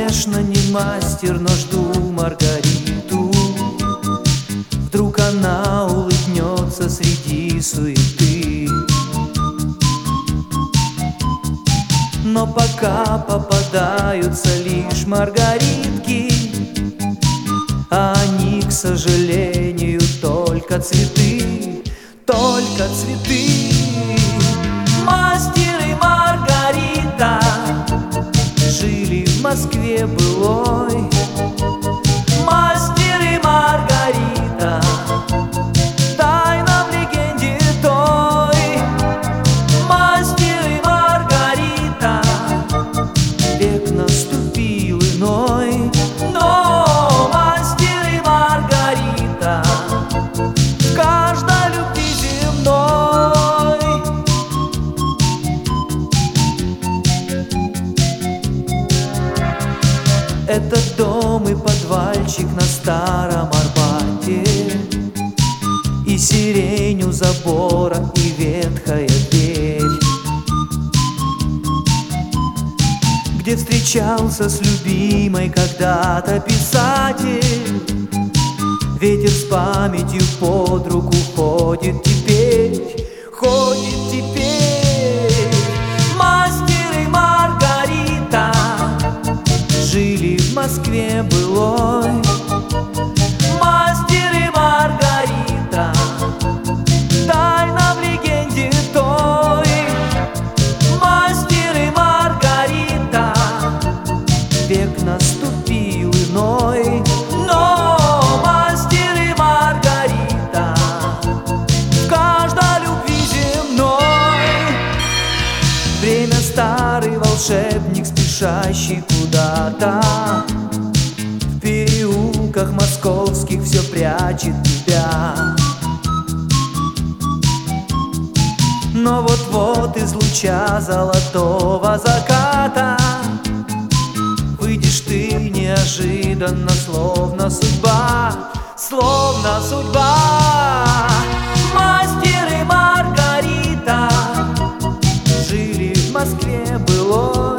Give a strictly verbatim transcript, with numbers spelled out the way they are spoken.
конечно, не мастер, но жду Маргариту. Вдруг она улыбнется среди суеты. Но пока попадаются лишь маргаритки, а они, к сожалению, только цветы, только цветы. Мастер и Маргарита жили в Москве былой. Мастер и Маргарита, тайна в легенде той. Мастер и Маргарита, век наступил иной. Но мастер и Маргарита в каждой любви земной. Это дом и подвальчик на Старом Арбате, и сирень у забора, и ветхая дверь, где встречался с любимой когда-то писатель. Ветер с памятью под руку ходит теперь, ходит теперь. Мастер и Маргарита жили в Москве былой. Мастер и Маргарита, тайна в легенде той. Мастер и Маргарита, век наступил иной. Но мастер и Маргарита в каждой любви земной. Время старый волшебник, спешащий куда-то. В переулках московских все прячет тебя. Но вот-вот из луча золотого заката выйдешь ты неожиданно, словно судьба, словно судьба. Мастер и Маргарита жили в Москве былой.